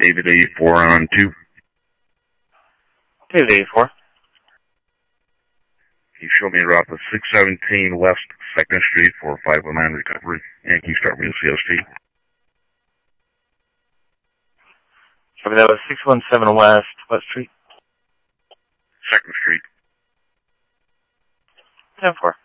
David 84 on 2. David 84. You show me a route to 617 West 2nd Street for 509 recovery. And can you start me with CST? Show me that was 617 West, what street? 2nd Street. 10-4.